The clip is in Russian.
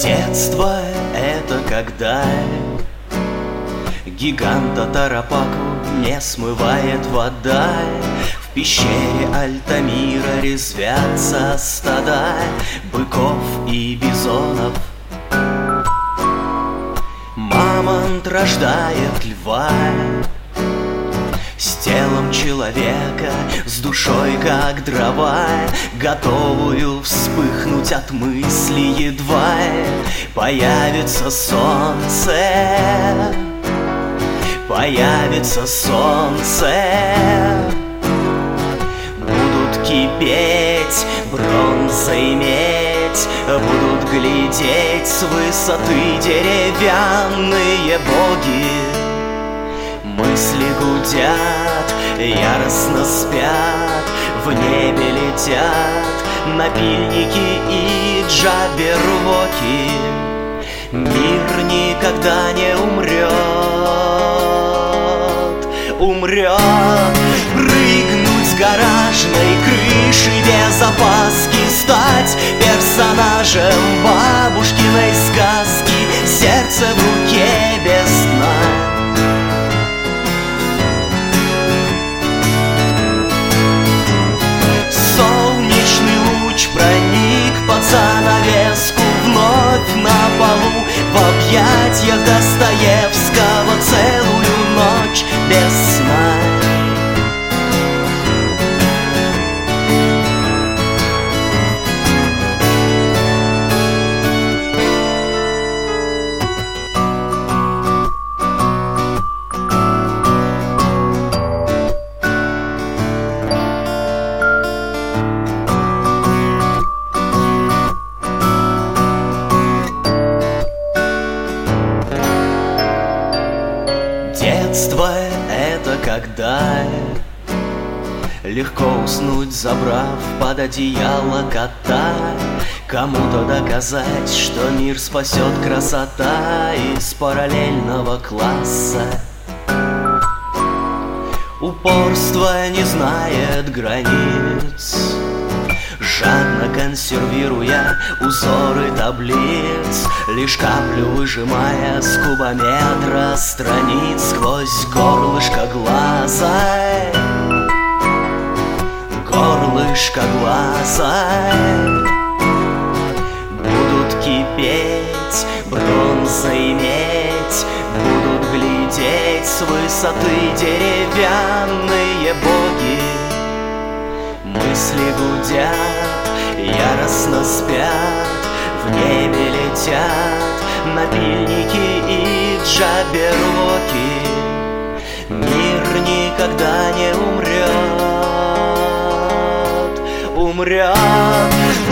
Детство — это когда гиганта Тарапаку не смывает вода. В пещере Альтамира резвятся стада быков и бизонов. Мамонт рождает льва с телом человека, с душой как дрова, готовую вспыхнуть от мысли едва появится солнце. Появится солнце, будут кипеть бронза и медь, будут глядеть с высоты деревянные боги. Мысли гудят, яростно спят, в небе летят напильники и джабервоки. Мир никогда не умрет, прыгнуть с гаражной крыши без опаски, стать персонажем бабушкиной сказки, сердце в руке без сна. Солнечный луч проник под занавеску, вновь на полу в объятиях Достоевского целую ночь без сна. Детство — это когда легко уснуть, забрав под одеяло кота. Кому-то доказать, что мир спасет красота из параллельного класса. Упорство не знает границ, жадно консервируя узоры таблиц, лишь каплю выжимая с кубометра страниц сквозь горлышко глаза. Горлышко глаза. Будут кипеть бронза и медь, будут глядеть с высоты деревянные боги. Мысли гудят, яростно спят, в небе летят напильники и джабервоки. Мир никогда не умрет,